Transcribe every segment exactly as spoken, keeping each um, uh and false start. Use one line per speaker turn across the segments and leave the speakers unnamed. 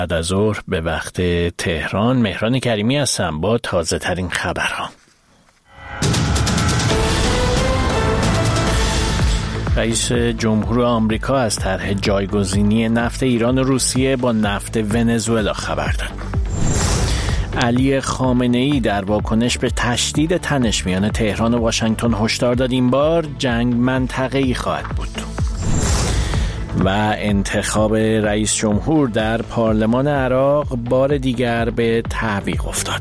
بعد از ظهر به وقت تهران. مهران کریمی هستم با تازه ترین خبرها. رئیس جمهور آمریکا از طرح جایگزینی نفت ایران و روسیه با نفت ونزوئلا خبر داد. علی خامنه‌ای در واکنش به تشدید تنش میان تهران و واشنگتن هشدار داد این بار جنگ منطقه‌ای خواهد بود. و انتخاب رئیس جمهور در پارلمان عراق بار دیگر به تعویق افتاد.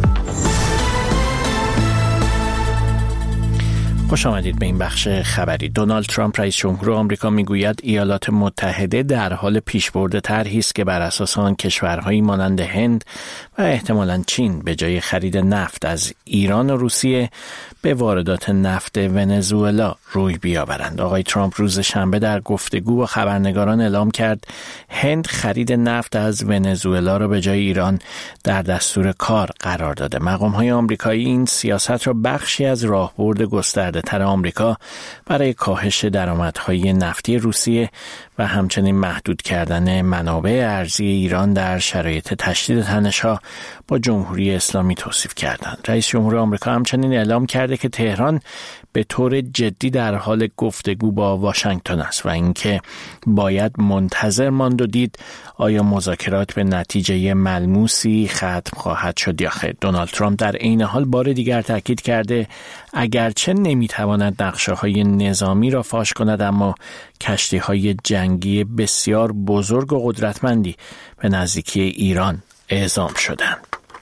خوش آمدید به این بخش خبری. دونالد ترامپ رئیس جمهور آمریکا میگوید ایالات متحده در حال پیشبرد طرحی است که بر اساس آن کشورهایی مانند هند و احتمالاً چین به جای خرید نفت از ایران و روسیه به واردات نفت ونزوئلا روی بیاورند. آقای ترامپ روز شنبه در گفتگو با خبرنگاران اعلام کرد هند خرید نفت از ونزوئلا را به جای ایران در دستور کار قرار داده. مقام‌های آمریکایی این سیاست را بخشی از راهبرد گسترده تر آمریکا برای کاهش درآمدهای نفتی روسیه و همچنین محدود کردن منابع ارزی ایران در شرایط تشدید تنش‌ها با جمهوری اسلامی توصیف کردند. رئیس جمهور آمریکا همچنین اعلام کرده که تهران به طور جدی در حال گفتگو با واشنگتن است و اینکه باید منتظر ماند و دید آیا مذاکرات به نتیجه ملموسی ختم خواهد شد یا خیر. دونالد ترامپ در عین حال بار دیگر تاکید کرده اگرچه نمیتواند نقشه‌های نظامی را فاش کند اما کشتی‌های جنگی بسیار بزرگ و قدرتمندی به نزدیکی ایران اعزام شدند.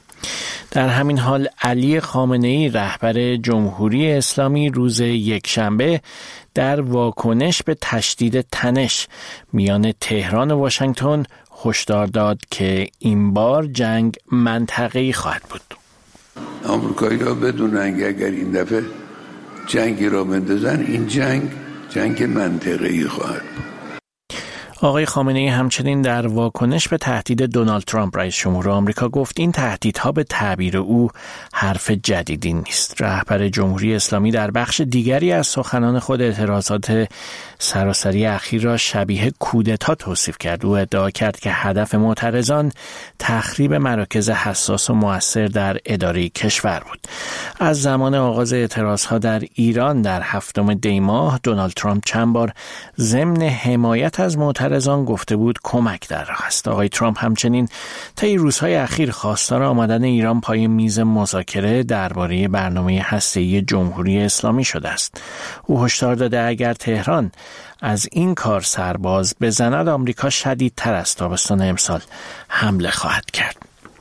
در همین حال علی خامنه‌ای رهبر جمهوری اسلامی روز یکشنبه در واکنش به تشدید تنش میان تهران و واشنگتن هشدار داد که این بار جنگ منطقه‌ای خواهد بود.
آمریکایی‌ها بدونن که اگر این دفعه جنگی را بندازن این جنگ جنگ منطقه‌ای خواهد بود.
آقای خامنه‌ای همچنین در واکنش به تهدید دونالد ترامپ رئیس جمهور آمریکا گفت این تهدیدها به تعبیر او حرف جدیدی نیست. رهبر جمهوری اسلامی در بخش دیگری از سخنان خود اعتراضات سراسری اخیر را شبیه کودتا توصیف کرد. او ادعا کرد که هدف معترضان تخریب مراکز حساس و مؤثر در اداره کشور بود. از زمان آغاز اعتراضها در ایران در هفتم دی ماه دونالد ترامپ چند بار ضمن حمایت از معترضان گفته بود کمک در راه است. آقای ترامپ همچنین طی روزهای اخیر خواستار آمدن ایران پای میز مذاکره درباره برنامه هسته‌ای جمهوری اسلامی شده است. او هشدار داده اگر تهران از این کار سرباز بزند آمریکا شدیدتر از تابستان امسال حمله خواهد کرد.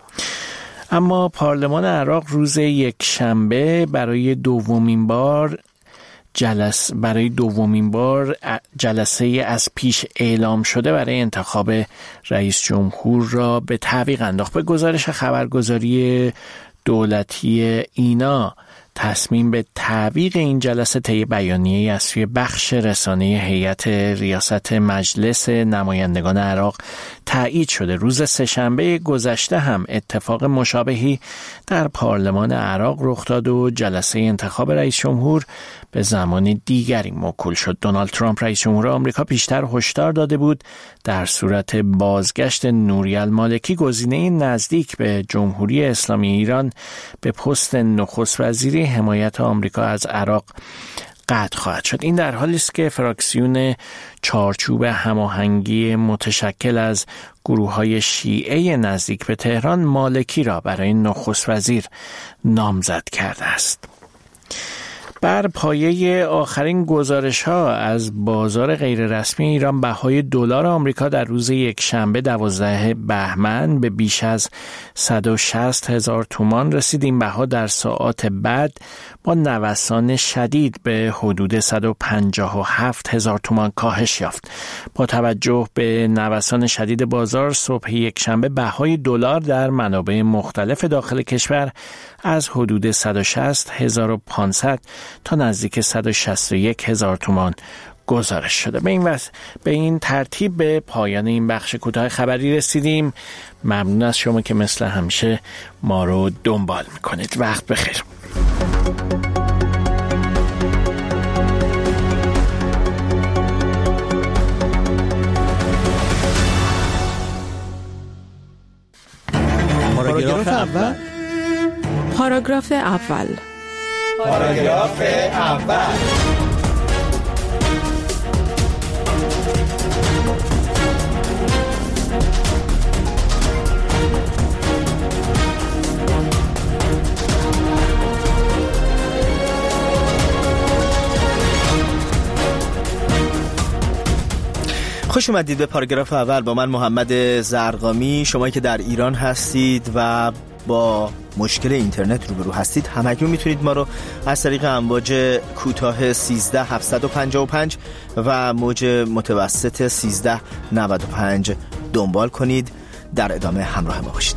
اما پارلمان عراق روز یکشنبه برای دومین بار جلس برای دومین بار جلسه از پیش اعلام شده برای انتخاب رئیس جمهور را به تعویق انداخت. به گزارش خبرگزاری دولتی اینا تصمیم به تعویق این جلسه طی بیانیه‌ای از سوی بخش رسانه هیئت ریاست مجلس نمایندگان عراق تایید شده. روز سه‌شنبه گذشته هم اتفاق مشابهی در پارلمان عراق رخ داد و جلسه انتخاب رئیس جمهور به زمان دیگری موکول شد. دونالد ترامپ رئیس جمهور آمریکا پیشتر هشدار داده بود در صورت بازگشت نوری المالکی گزینه نزدیک به جمهوری اسلامی ایران به پست نخست وزیری حمایت آمریکا از عراق قطع خواهد شد. این در حالی است که فراکسیون چارچوب هماهنگی متشکل از گروه‌های شیعه نزدیک به تهران مالکی را برای نخست وزیر نامزد کرده است. بر پایه آخرین گزارش‌ها از بازار غیررسمی ایران بهای دلار آمریکا در روز یکشنبه دوازده بهمن به بیش از صد و شصت هزار تومان رسید. این بها در ساعات بعد با نوسان شدید به حدود صد و پنجاه و هفت هزار تومان کاهش یافت. با توجه به نوسان شدید بازار صبح یکشنبه بهای دلار در منابع مختلف داخل کشور از حدود صد و شصت هزار و پانصد تا نزدیک صد و شصت و یک هزار تومان گزارش شده. به این واسه به این ترتیب به پایان این بخش کوتاه خبری رسیدیم. ممنون از شما که مثل همیشه ما رو دنبال میکنید. وقت بخیر.
پاراگراف اول.
پاراگراف اول.
پاراگراف اول.
خوش اومدید به پاراگراف اول با من محمد زرقامی. شمایی که در ایران هستید و با مشکل اینترنت روبرو هستید، همگون میتونید ما رو از طریق امواج کوتاه سیزده هفتصد و پنجاه و پنج و موج متوسط سیزده نود و پنج دنبال کنید. در ادامه همراه ما باشید.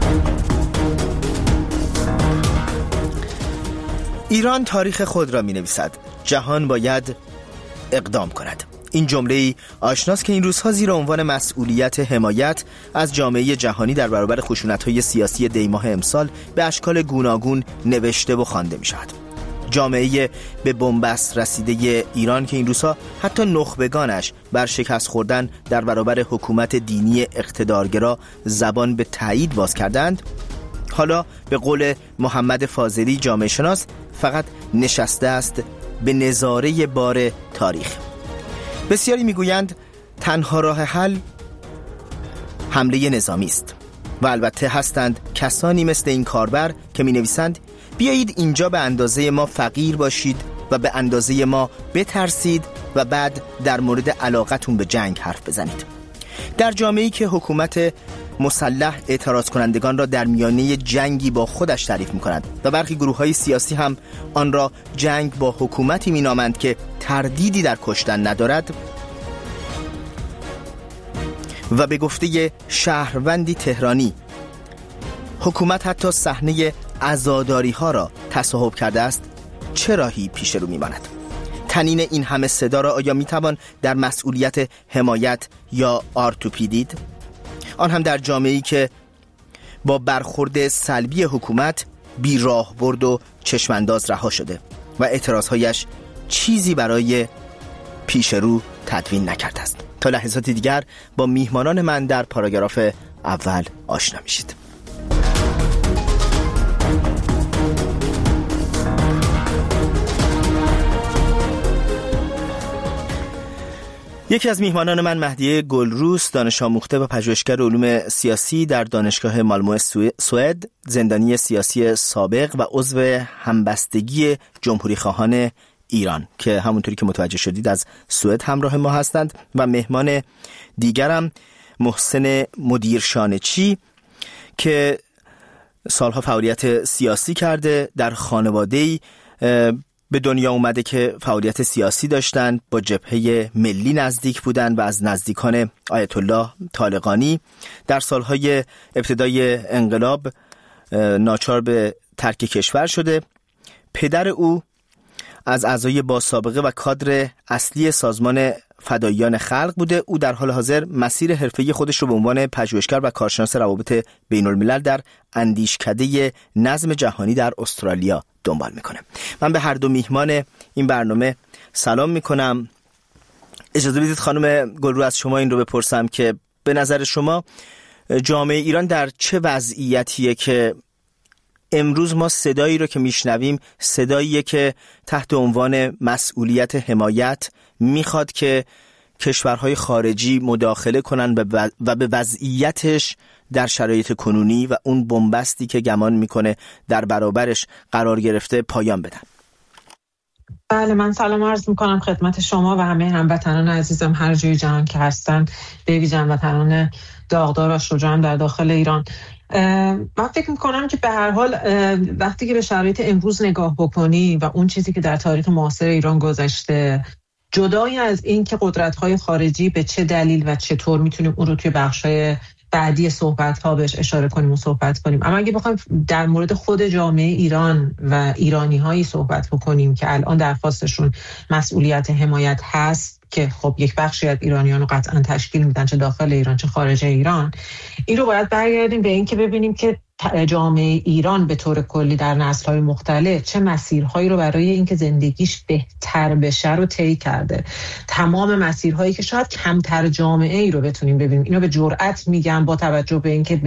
ایران تاریخ خود را می نویسد. جهان باید اقدام کند. این جمله‌ای آشناست که این روزها زیر عنوان مسئولیت حمایت از جامعه جهانی در برابر خشونت‌های سیاسی دیماه امسال به اشکال گوناگون نوشته و خوانده می‌شود. جامعه به بنبست رسیده ایران که این روزها حتی نخبگانش بر شکست خوردن در برابر حکومت دینی اقتدارگرا زبان به تایید باز کردند، حالا به قول محمد فاضلی جامعه شناس فقط نشسته است به نظاره بار تاریخ. بسیاری میگویند تنها راه حل حمله نظامی است و البته هستند کسانی مثل این کاربر که می نویسند بیایید اینجا به اندازه ما فقیر باشید و به اندازه ما بترسید و بعد در مورد علاقتون به جنگ حرف بزنید. در جامعه‌ای که حکومت مسلح اعتراض کنندگان را در میانه جنگی با خودش تعریف می کند و برخی گروه‌های سیاسی هم آن را جنگ با حکومتی می نامند که تردیدی در کشتن ندارد و به گفته شهروندی تهرانی حکومت حتی صحنه عزاداری ها را تصاحب کرده است، چه راهی پیش رو می ماند؟ تنین این همه صدا را آیا می توان در مسئولیت حمایت یا آرتوپی دید؟ آن هم در جامعه‌ای که با برخورد سلبی حکومت بی راه برد و چشمانداز رها شده و اعتراضهایش چیزی برای پیش رو تدوین نکرده است. تا لحظات دیگر با میهمانان من در پاراگراف اول آشنا میشید. یکی از میهمانان من مهدیه گلروس، دانش آموخته و پژوهشگر علوم سیاسی در دانشگاه مالمو سوئد، زندانی سیاسی سابق و عضو همبستگی جمهوری خواهان ایران که همونطوری که متوجه شدید از سوئد همراه ما هستند، و مهمان دیگرم محسن مدیرشانچی که سالها فعالیت سیاسی کرده، در خانواده‌ای به دنیا اومده که فعالیت سیاسی داشتند، با جبهه ملی نزدیک بودند و از نزدیکان آیت الله طالقانی. در سالهای ابتدای انقلاب ناچار به ترک کشور شده. پدر او از اعضای با سابقه و کادر اصلی سازمان فداییان خلق بوده. او در حال حاضر مسیر حرفه‌ای خودش رو به عنوان پژوهشگر و کارشناس روابط بین الملل در اندیشکده نظم جهانی در استرالیا دنبال میکنه. من به هر دو میهمان این برنامه سلام میکنم. اجازه بدید خانم گلرو از شما این رو بپرسم که به نظر شما جامعه ایران در چه وضعیتیه که امروز ما صدایی رو که میشنویم صداییه که تحت عنوان مسئولیت حمایت میخواد که کشورهای خارجی مداخله کنن و به وضعیتش در شرایط کنونی و اون بنبستی که گمان میکنه در برابرش قرار گرفته پایان بدن؟
بله، من سلام عرض میکنم خدمت شما و همه هموطنان عزیزم هر جای جهان که هستن، به ویژه هموطنان داغدار و شجاع در داخل ایران. من فکر میکنم که به هر حال وقتی که به شرایط امروز نگاه بکنی و اون چیزی که در تاریخ معاصر ایران گذشته، جدای از این که قدرت‌های خارجی به چه دلیل و چطور میتونیم اون رو توی بخش‌های بعدی صحبت‌ها بهش اشاره کنیم و صحبت کنیم، اما اگه بخوایم در مورد خود جامعه ایران و ایرانی‌هایی صحبت بکنیم که الان درخواستشون مسئولیت حمایت هست، که خب یک بخشی از ایرانیان رو قطعا تشکیل میدن، چه داخل ایران چه خارج ایران، این رو باید برگردیم به این که ببینیم که جامعه ایران به طور کلی در نسل‌های مختلف چه مسیرهایی رو برای اینکه زندگیش بهتر بشه رو طی کرده. تمام مسیرهایی که شاید کمتر جامعه ای رو بتونیم ببینیم، اینو به جرئت میگم با توجه به اینکه